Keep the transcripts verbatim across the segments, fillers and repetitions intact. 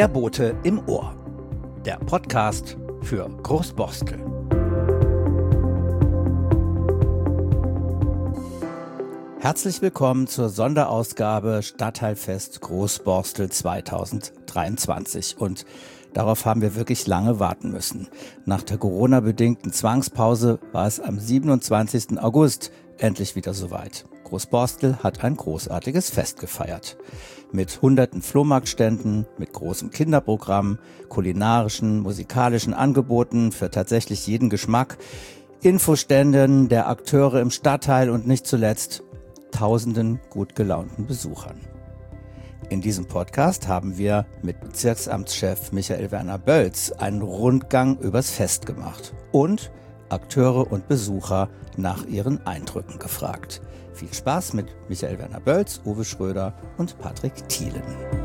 Der Bote im Ohr. Der Podcast für Großborstel. Herzlich willkommen zur Sonderausgabe Stadtteilfest Großborstel zweitausenddreiundzwanzig. Und darauf haben wir wirklich lange warten müssen. Nach der Corona-bedingten Zwangspause war es am siebenundzwanzigsten August endlich wieder soweit. Großborstel hat ein großartiges Fest gefeiert. Mit hunderten Flohmarktständen, mit großem Kinderprogramm, kulinarischen, musikalischen Angeboten für tatsächlich jeden Geschmack, Infoständen der Akteure im Stadtteil und nicht zuletzt tausenden gut gelaunten Besuchern. In diesem Podcast haben wir mit Bezirksamtschef Michael Werner Bölz einen Rundgang übers Fest gemacht und Akteure und Besucher nach ihren Eindrücken gefragt. Viel Spaß mit Michael Werner Bölz, Uwe Schröder und Patrick Thielen.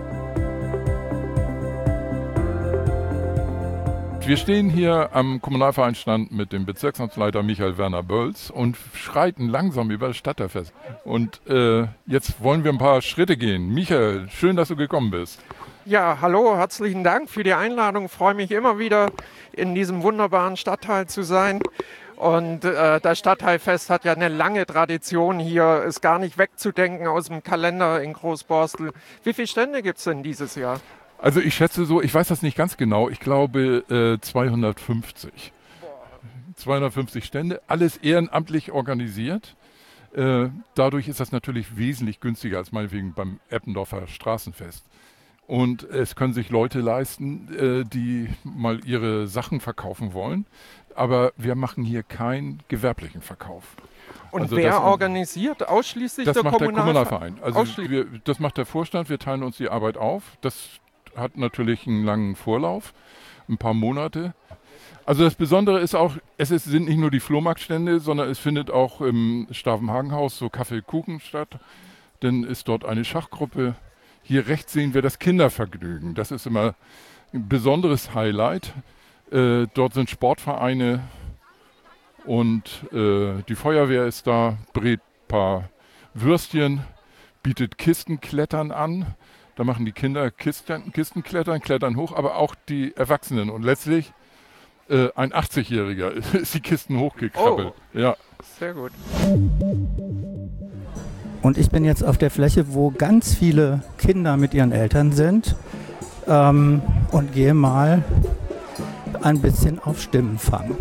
Wir stehen hier am Kommunalvereinstand mit dem Bezirksamtsleiter Michael Werner Bölz und schreiten langsam über das Stadtteilfest. Und äh, jetzt wollen wir ein paar Schritte gehen. Michael, schön, dass du gekommen bist. Ja, hallo, herzlichen Dank für die Einladung. Ich freue mich immer wieder, in diesem wunderbaren Stadtteil zu sein. Und äh, das Stadtteilfest hat ja eine lange Tradition hier, ist gar nicht wegzudenken aus dem Kalender in Großborstel. Wie viele Stände gibt es denn dieses Jahr? Also ich schätze so, ich weiß das nicht ganz genau, ich glaube äh, zweihundertfünfzig. zweihundertfünfzig Stände, alles ehrenamtlich organisiert. Äh, dadurch ist das natürlich wesentlich günstiger als meinetwegen beim Eppendorfer Straßenfest. Und es können sich Leute leisten, äh, die mal ihre Sachen verkaufen wollen. Aber wir machen hier keinen gewerblichen Verkauf. Und also wer das, organisiert? Ausschließlich das der macht Kommunalverein? Der Kommunalverein. Also wir, das macht der Vorstand, wir teilen uns die Arbeit auf. Das hat natürlich einen langen Vorlauf, ein paar Monate. Also das Besondere ist auch, es ist, sind nicht nur die Flohmarktstände, sondern es findet auch im Stavenhagenhaus so Kaffee-Kuchen statt. Dann ist dort eine Schachgruppe. Hier rechts sehen wir das Kindervergnügen. Das ist immer ein besonderes Highlight. Äh, dort sind Sportvereine und äh, die Feuerwehr ist da, brät ein paar Würstchen, bietet Kistenklettern an. Da machen die Kinder Kisten, Kistenklettern, klettern hoch, aber auch die Erwachsenen. Und letztlich äh, ein achtzigjähriger ist die Kisten hochgekrabbelt. Oh, ja. Sehr gut. Und ich bin jetzt auf der Fläche, wo ganz viele Kinder mit ihren Eltern sind ähm, und gehe mal ein bisschen auf Stimmenfang.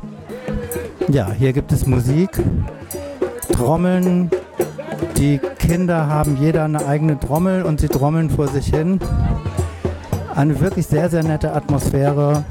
Ja, hier gibt es Musik, Trommeln. Die Kinder haben jeder eine eigene Trommel und sie trommeln vor sich hin. Eine wirklich sehr, sehr nette Atmosphäre.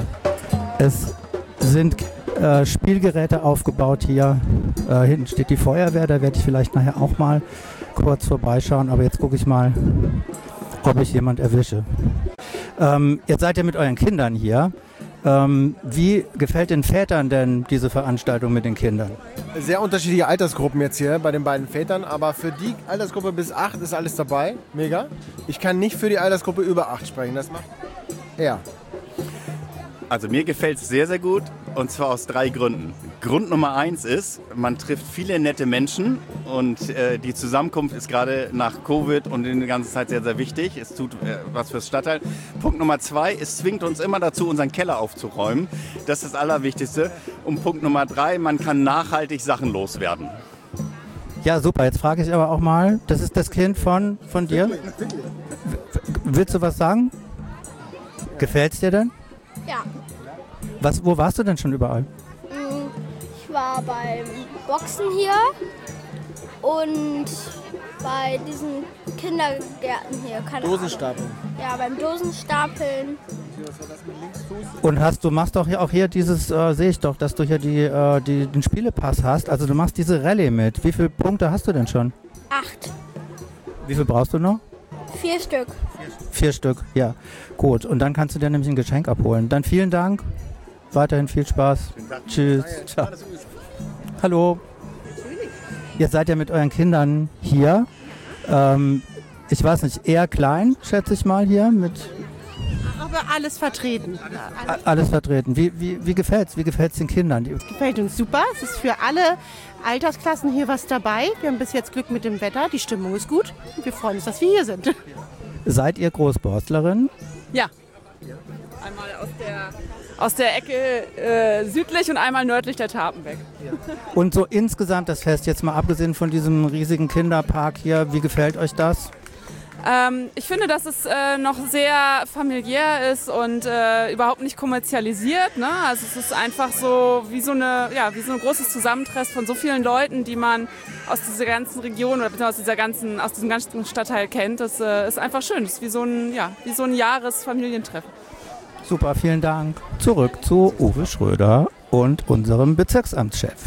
Es sind äh, Spielgeräte aufgebaut hier. Äh, hinten steht die Feuerwehr, da werde ich vielleicht nachher auch mal kurz vorbeischauen. Aber jetzt gucke ich mal, ob ich jemand erwische. Ähm, jetzt seid ihr mit euren Kindern hier. Ähm, wie gefällt den Vätern denn diese Veranstaltung mit den Kindern? Sehr unterschiedliche Altersgruppen jetzt hier bei den beiden Vätern, aber für die Altersgruppe bis acht ist alles dabei. Mega. Ich kann nicht für die Altersgruppe über acht sprechen. Das macht er. Also mir gefällt es sehr, sehr gut und zwar aus drei Gründen. Grund Nummer eins ist, man trifft viele nette Menschen und äh, die Zusammenkunft ist gerade nach Covid und in der ganzen Zeit sehr, sehr wichtig. Es tut äh, was fürs Stadtteil. Punkt Nummer zwei, es zwingt uns immer dazu, unseren Keller aufzuräumen. Das ist das Allerwichtigste. Und Punkt Nummer drei, man kann nachhaltig Sachen loswerden. Ja, super. Jetzt frage ich aber auch mal, das ist das Kind von, von dir? W- willst du was sagen? Gefällt's dir denn? Ja. Was, wo warst du denn schon überall? Ich war beim Boxen hier und bei diesen Kindergärten hier. Keine Dosenstapeln. Ahnung. Ja, beim Dosenstapeln. Und hast du machst doch hier auch hier dieses, äh, sehe ich doch, dass du hier die, äh, die, den Spielepass hast. Also du machst diese Rallye mit. Wie viele Punkte hast du denn schon? Acht. Wie viel brauchst du noch? Vier Stück. Vier Stück, ja. Gut, und dann kannst du dir nämlich ein Geschenk abholen. Dann vielen Dank. Weiterhin viel Spaß. Tschüss. Ciao. Hallo. Jetzt seid ihr mit euren Kindern hier. Ähm, ich weiß nicht, eher klein, schätze ich mal hier. Mit Aber alles vertreten. alles, alles vertreten. Wie, wie, wie gefällt's? Wie gefällt's den Kindern? Die Gefällt uns super. Es ist für alle Altersklassen hier was dabei. Wir haben bis jetzt Glück mit dem Wetter. Die Stimmung ist gut. Und wir freuen uns, dass wir hier sind. Seid ihr Großborstlerin? Ja. Einmal aus der, aus der Ecke äh, südlich und einmal nördlich der Tapenbeck. Und so insgesamt das Fest, jetzt mal abgesehen von diesem riesigen Kinderpark hier, wie gefällt euch das? Ähm, ich finde, dass es äh, noch sehr familiär ist und äh, überhaupt nicht kommerzialisiert. Ne? Also es ist einfach so wie so eine, ja, wie so ein großes Zusammentreffen von so vielen Leuten, die man aus dieser ganzen Region oder aus dieser ganzen, aus diesem ganzen Stadtteil kennt. Das äh, ist einfach schön. Das ist wie so ein, ja, wie so ein Jahresfamilientreffen. Super, vielen Dank. Zurück zu Uwe Schröder und unserem Bezirksamtschef.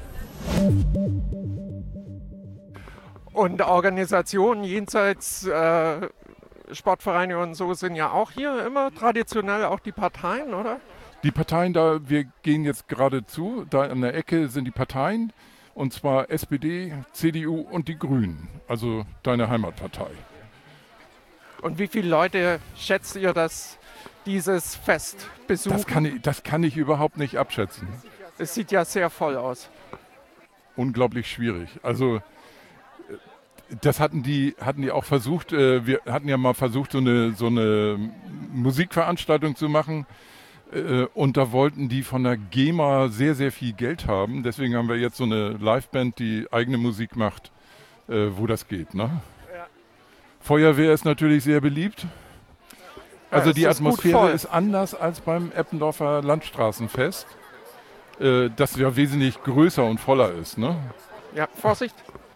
Und Organisationen jenseits äh, Sportvereine und so sind ja auch hier immer traditionell auch die Parteien, oder? Die Parteien, da wir gehen jetzt gerade zu, da an der Ecke sind die Parteien, und zwar S P D, C D U und die Grünen, also deine Heimatpartei. Und wie viele Leute schätzt ihr, dass dieses Fest besuchen? Das kann ich, das kann ich überhaupt nicht abschätzen. Es sieht ja sehr voll aus. Unglaublich schwierig. Also das hatten die, hatten die auch versucht, äh, wir hatten ja mal versucht, so eine, so eine Musikveranstaltung zu machen äh, und da wollten die von der GEMA sehr, sehr viel Geld haben. Deswegen haben wir jetzt so eine Liveband, die eigene Musik macht, äh, wo das geht. Ne? Ja. Feuerwehr ist natürlich sehr beliebt. Also ja, die Atmosphäre ist anders als beim Eppendorfer Landstraßenfest, äh, das ja wesentlich größer und voller ist. Ne? Ja, Vorsicht!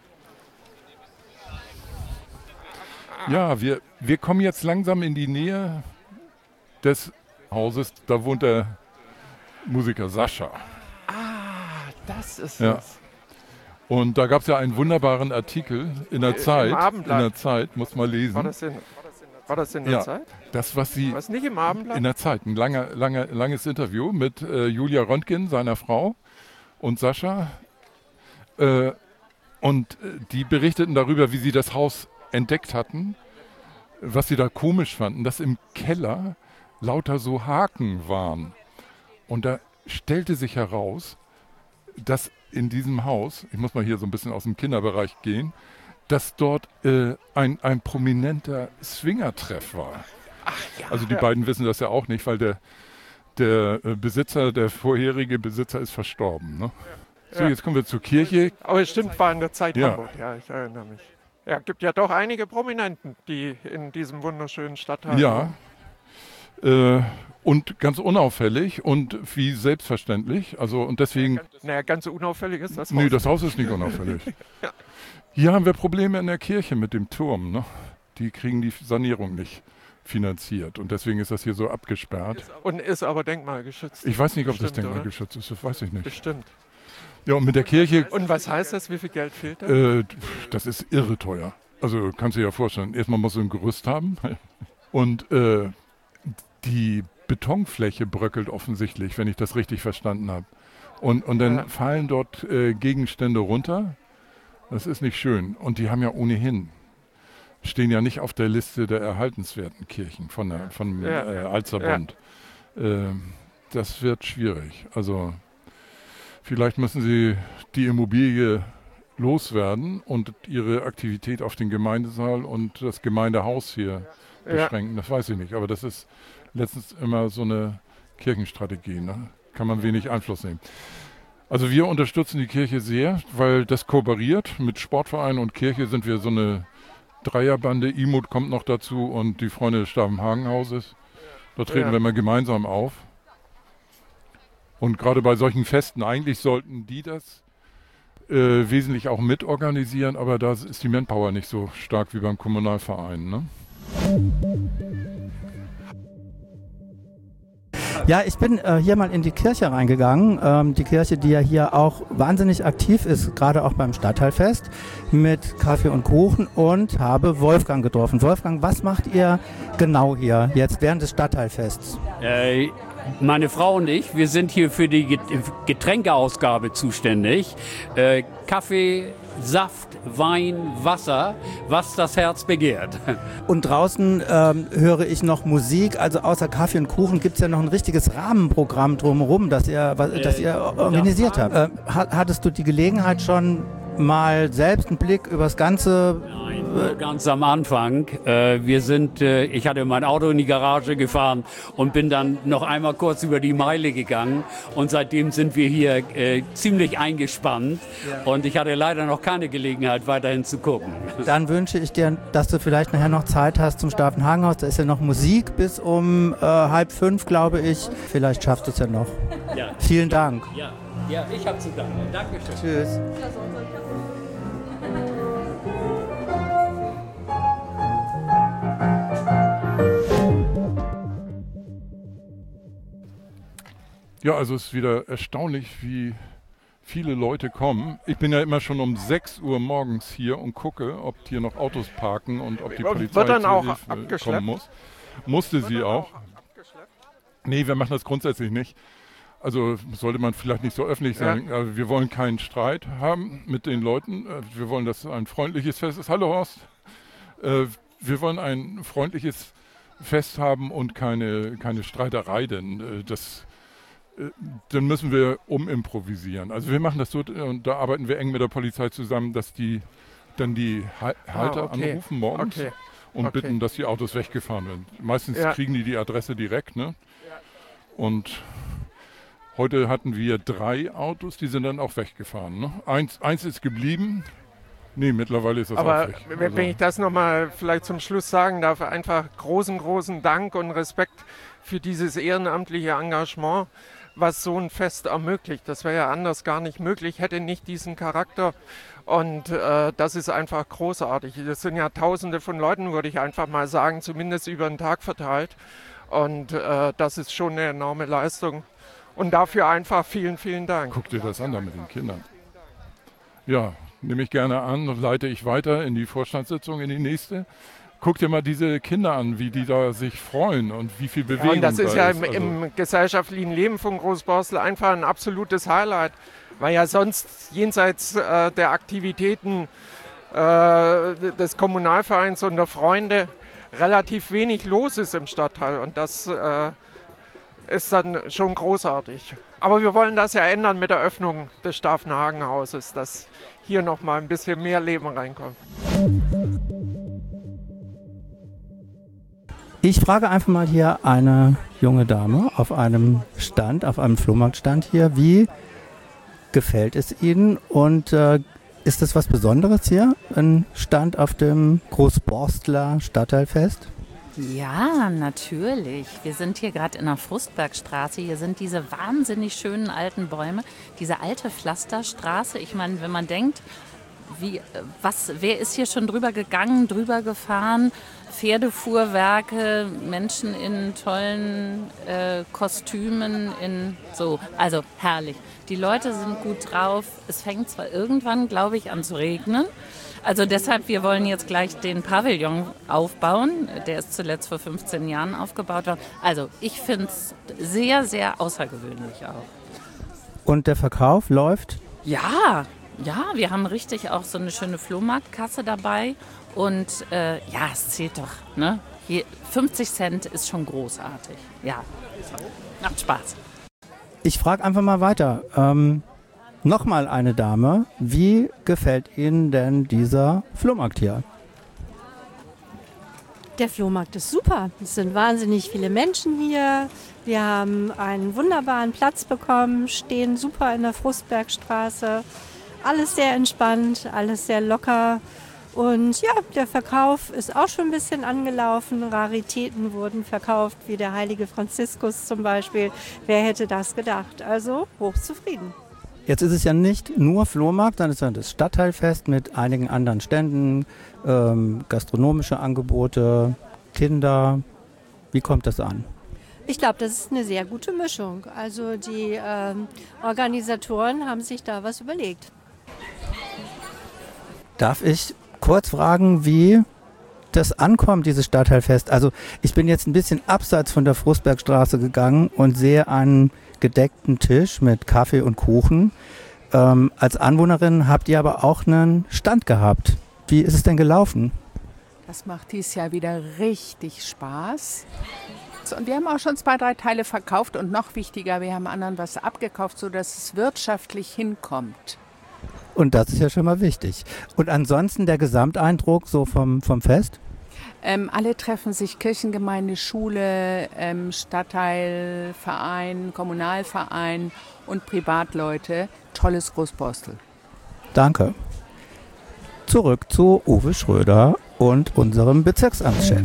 Ja, wir, wir kommen jetzt langsam in die Nähe des Hauses. Da wohnt der Musiker Sascha. Ah, das ist ja. es. Und da gab es ja einen wunderbaren Artikel in der Zeit. In der Zeit, muss man lesen. War das in, war das in der ja, Zeit? Das, was sie. Was nicht im Abendblatt? In der Zeit. Ein langer, langer, langes Interview mit äh, Julia Röntgen, seiner Frau, und Sascha. Äh, und äh, die berichteten darüber, wie sie das Haus entdeckt hatten, was sie da komisch fanden, dass im Keller lauter so Haken waren. Und da stellte sich heraus, dass in diesem Haus, ich muss mal hier so ein bisschen aus dem Kinderbereich gehen, dass dort äh, ein, ein prominenter Swingertreff war. Ach ja. Also die beiden wissen das ja auch nicht, weil der, der äh, Besitzer, der vorherige Besitzer ist verstorben. Ne? So, ja. Jetzt kommen wir zur Kirche. Aber es stimmt, war in der Zeit ja. Hamburg, ja, ich erinnere mich. Ja, gibt ja doch einige Prominenten, die in diesem wunderschönen Stadtteil Ja, äh, und ganz unauffällig und wie selbstverständlich. Also und deswegen. Ja, ganz, naja, ganz unauffällig ist das Haus. Nee, das Haus ist nicht unauffällig. ja. Hier haben wir Probleme in der Kirche mit dem Turm. Ne? Die kriegen die Sanierung nicht finanziert und deswegen ist das hier so abgesperrt. Und ist aber denkmalgeschützt. Ich weiß nicht, ob Bestimmt, das denkmalgeschützt ist, das weiß ich nicht. Bestimmt. Ja, und mit der Kirche. Und was heißt das? Wie viel Geld fehlt da? Äh, das ist irre teuer. Also kannst du dir ja vorstellen, erstmal musst du ein Gerüst haben und äh, die Betonfläche bröckelt offensichtlich, wenn ich das richtig verstanden habe. Und, und dann ja. fallen dort äh, Gegenstände runter. Das ist nicht schön. Und die haben ja ohnehin, stehen ja nicht auf der Liste der erhaltenswerten Kirchen von der, vom ja. äh, Alzerbund. Ja. Äh, das wird schwierig. Also vielleicht müssen sie die Immobilie loswerden und ihre Aktivität auf den Gemeindesaal und das Gemeindehaus hier ja. beschränken. Das weiß ich nicht, aber das ist letztens immer so eine Kirchenstrategie. Ne? Kann man wenig Einfluss nehmen. Also wir unterstützen die Kirche sehr, weil das kooperiert. Mit Sportverein und Kirche sind wir so eine Dreierbande. Imut kommt noch dazu und die Freunde des Stavenhagenhauses. Da treten ja. wir mal gemeinsam auf. Und gerade bei solchen Festen, eigentlich sollten die das äh, wesentlich auch mitorganisieren, aber da ist die Manpower nicht so stark wie beim Kommunalverein. Ne? Ja, ich bin äh, hier mal in die Kirche reingegangen. Ähm, die Kirche, die ja hier auch wahnsinnig aktiv ist, gerade auch beim Stadtteilfest mit Kaffee und Kuchen, und habe Wolfgang getroffen. Wolfgang, was macht ihr genau hier jetzt während des Stadtteilfests? Äh, Meine Frau und ich, wir sind hier für die Getränkeausgabe zuständig. Äh, Kaffee, Saft, Wein, Wasser, was das Herz begehrt. Und draußen ähm, höre ich noch Musik, also außer Kaffee und Kuchen gibt es ja noch ein richtiges Rahmenprogramm drumherum, das ihr, was, das ihr organisiert habt. Äh, hattest du die Gelegenheit schon, mal selbst einen Blick über das Ganze? Nein, ganz am Anfang. Äh, wir sind, äh, ich hatte mein Auto in die Garage gefahren und bin dann noch einmal kurz über die Meile gegangen. Und seitdem sind wir hier äh, ziemlich eingespannt. Ja. Und ich hatte leider noch keine Gelegenheit, weiterhin zu gucken. Dann wünsche ich dir, dass du vielleicht nachher noch Zeit hast zum Stavenhagenhaus. Da ist ja noch Musik bis um äh, halb fünf, glaube ich. Vielleicht schaffst du es ja noch. Ja. Vielen Dank. Ja, ja, ich habe zu danken. Dankeschön. Tschüss. Ja, also es ist wieder erstaunlich, wie viele Leute kommen. Ich bin ja immer schon um sechs Uhr morgens hier und gucke, ob hier noch Autos parken und ob die Polizei Wird dann zur auch Hilfe abgeschleppt? kommen muss. Musste sie auch. Nee, wir machen das grundsätzlich nicht. Also sollte man vielleicht nicht so öffentlich sagen. Ja. Also wir wollen keinen Streit haben mit den Leuten. Wir wollen, dass es ein freundliches Fest ist. Hallo Horst. Wir wollen ein freundliches Fest haben und keine, keine Streiterei, denn das... dann müssen wir umimprovisieren. Also wir machen das so, und da arbeiten wir eng mit der Polizei zusammen, dass die dann die Halter ah, okay. anrufen morgens okay. und okay. bitten, dass die Autos weggefahren werden. Meistens ja. kriegen die die Adresse direkt, ne? Und heute hatten wir drei Autos, die sind dann auch weggefahren. Ne? Eins, eins ist geblieben. Nee, mittlerweile ist das Aber auch weg. wenn also. ich das nochmal vielleicht zum Schluss sagen darf, einfach großen, großen Dank und Respekt für dieses ehrenamtliche Engagement, was so ein Fest ermöglicht. Das wäre ja anders gar nicht möglich, hätte nicht diesen Charakter. Und äh, das ist einfach großartig. Das sind ja Tausende von Leuten, würde ich einfach mal sagen, zumindest über den Tag verteilt. Und äh, das ist schon eine enorme Leistung. Und dafür einfach vielen, vielen Dank. Guck dir das an da mit den Kindern. Ja, nehme ich gerne an und leite ich weiter in die Vorstandssitzung, in die nächste. Guck dir mal diese Kinder an, wie die da sich freuen und wie viel Bewegung ja, und das da ist ja ist. im, also im gesellschaftlichen Leben von Großborstel einfach ein absolutes Highlight, weil ja sonst jenseits äh, der Aktivitäten äh, des Kommunalvereins und der Freunde relativ wenig los ist im Stadtteil und das äh, ist dann schon großartig. Aber wir wollen das ja ändern mit der Öffnung des Stavenhagenhauses, dass hier noch mal ein bisschen mehr Leben reinkommt. Ich frage einfach mal hier eine junge Dame auf einem Stand, auf einem Flohmarktstand hier. Wie gefällt es Ihnen und äh, ist das was Besonderes hier, ein Stand auf dem Großborstler Stadtteilfest? Ja, natürlich. Wir sind hier gerade in der Frustbergstraße. Hier sind diese wahnsinnig schönen alten Bäume, diese alte Pflasterstraße. Ich meine, wenn man denkt, wie, was, wer ist hier schon drüber gegangen, drüber gefahren? Pferdefuhrwerke, Menschen in tollen äh, Kostümen, in so, also herrlich. Die Leute sind gut drauf. Es fängt zwar irgendwann, glaube ich, an zu regnen. Also deshalb, wir wollen jetzt gleich den Pavillon aufbauen. Der ist zuletzt vor fünfzehn Jahren aufgebaut worden. Also ich finde es sehr, sehr außergewöhnlich auch. Und der Verkauf läuft? Ja, ja, wir haben richtig auch so eine schöne Flohmarktkasse dabei. Und äh, ja, es zählt doch, ne? Hier, fünfzig Cent ist schon großartig. Ja, macht Spaß. Ich frage einfach mal weiter. Ähm, Nochmal eine Dame. Wie gefällt Ihnen denn dieser Flohmarkt hier? Der Flohmarkt ist super. Es sind wahnsinnig viele Menschen hier. Wir haben einen wunderbaren Platz bekommen, stehen super in der Frustbergstraße. Alles sehr entspannt, alles sehr locker. Und ja, der Verkauf ist auch schon ein bisschen angelaufen. Raritäten wurden verkauft, wie der heilige Franziskus zum Beispiel. Wer hätte das gedacht? Also hochzufrieden. Jetzt ist es ja nicht nur Flohmarkt, dann ist ja das Stadtteilfest mit einigen anderen Ständen, ähm, gastronomische Angebote, Kinder. Wie kommt das an? Ich glaube, das ist eine sehr gute Mischung. Also die ähm, Organisatoren haben sich da was überlegt. Darf ich kurz fragen, wie das ankommt, dieses Stadtteilfest? Also ich bin jetzt ein bisschen abseits von der Frustbergstraße gegangen und sehe einen gedeckten Tisch mit Kaffee und Kuchen. Ähm, als Anwohnerin habt ihr aber auch einen Stand gehabt. Wie ist es denn gelaufen? Das macht dieses Jahr wieder richtig Spaß. Und wir haben auch schon zwei, drei Teile verkauft und noch wichtiger, wir haben anderen was abgekauft, sodass es wirtschaftlich hinkommt. Und das ist ja schon mal wichtig. Und ansonsten der Gesamteindruck so vom, vom Fest? Ähm, alle treffen sich, Kirchengemeinde, Schule, ähm, Stadtteil, Verein, Kommunalverein und Privatleute. Tolles Großborstel. Danke. Zurück zu Uwe Schröder und unserem Bezirksamtschef.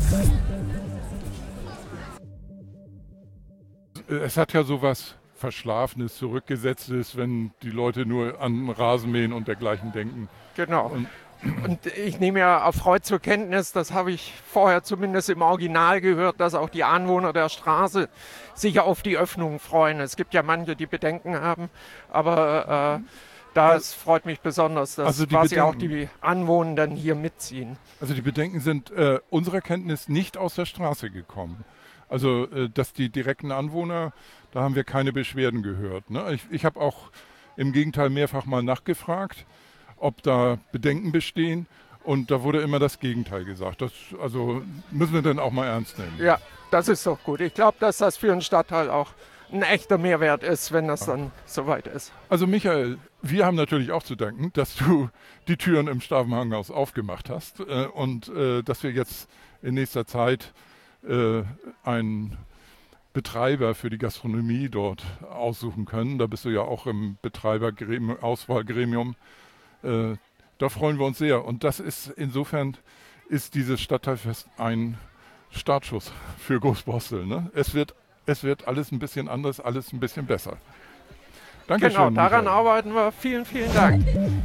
Es hat ja sowas Verschlafenes, Zurückgesetztes, wenn die Leute nur an Rasenmähen und dergleichen denken. Genau. Und, und ich nehme ja erfreut zur Kenntnis, das habe ich vorher zumindest im Original gehört, dass auch die Anwohner der Straße sich auf die Öffnung freuen. Es gibt ja manche, die Bedenken haben, aber äh, das freut mich besonders, dass also quasi auch die Anwohner hier mitziehen. Also die Bedenken sind äh, unserer Kenntnis nicht aus der Straße gekommen. Also, äh, dass die direkten Anwohner, da haben wir keine Beschwerden gehört. Ne? Ich, ich habe auch im Gegenteil mehrfach mal nachgefragt, ob da Bedenken bestehen. Und da wurde immer das Gegenteil gesagt. Das also müssen wir dann auch mal ernst nehmen. Ja, das ist doch gut. Ich glaube, dass das für einen Stadtteil auch ein echter Mehrwert ist, wenn das dann soweit ist. Also Michael, wir haben natürlich auch zu danken, dass du die Türen im Stavenhagenhaus aufgemacht hast äh, und äh, dass wir jetzt in nächster Zeit äh, einen Betreiber für die Gastronomie dort aussuchen können. Da bist du ja auch im Betreiber-Auswahlgremium. Äh, da freuen wir uns sehr. Und das ist insofern ist dieses Stadtteilfest ein Startschuss für Großborstel. Ne? Es wird, es wird alles ein bisschen anders, alles ein bisschen besser. Dankeschön. Genau, daran Michael. arbeiten wir. Vielen, vielen Dank.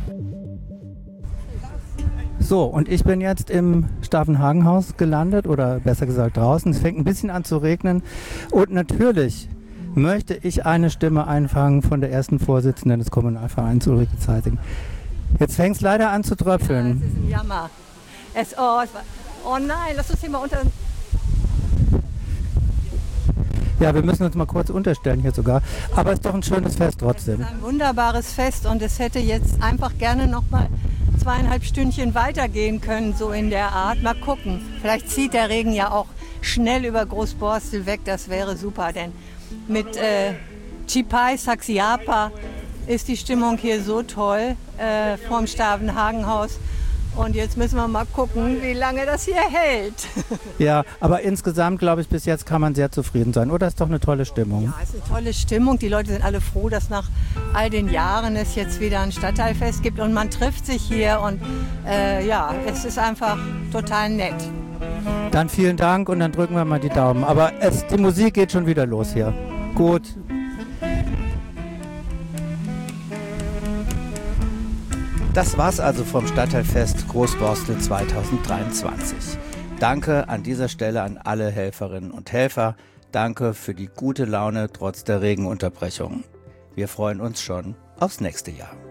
So, und ich bin jetzt im Stavenhagenhaus gelandet oder besser gesagt draußen. Es fängt ein bisschen an zu regnen und natürlich möchte ich eine Stimme einfangen von der ersten Vorsitzenden des Kommunalvereins, Ulrike Zeising. Jetzt fängt es leider an zu tröpfeln. Ja, es ist ein Jammer. Es, oh, es war, oh nein, lass uns hier mal unter... Ja, wir müssen uns mal kurz unterstellen hier sogar. Aber es ist doch ein schönes Fest trotzdem. Es ist ein wunderbares Fest und es hätte jetzt einfach gerne noch mal zweieinhalb Stündchen weitergehen können, so in der Art. Mal gucken. Vielleicht zieht der Regen ja auch schnell über Großborstel weg. Das wäre super, denn mit äh, Chipai Saxiapa ist die Stimmung hier so toll äh, vorm Stavenhagenhaus. Und jetzt müssen wir mal gucken, wie lange das hier hält. Ja, aber insgesamt, glaube ich, bis jetzt kann man sehr zufrieden sein. Oder ist doch eine tolle Stimmung? Ja, es ist eine tolle Stimmung. Die Leute sind alle froh, dass nach all den Jahren es jetzt wieder ein Stadtteilfest gibt. Und man trifft sich hier und äh, ja, es ist einfach total nett. Dann vielen Dank und dann drücken wir mal die Daumen. Aber es, die Musik geht schon wieder los hier. Gut. Das war's also vom Stadtteilfest Großborstel zweitausenddreiundzwanzig. Danke an dieser Stelle an alle Helferinnen und Helfer. Danke für die gute Laune trotz der Regenunterbrechung. Wir freuen uns schon aufs nächste Jahr.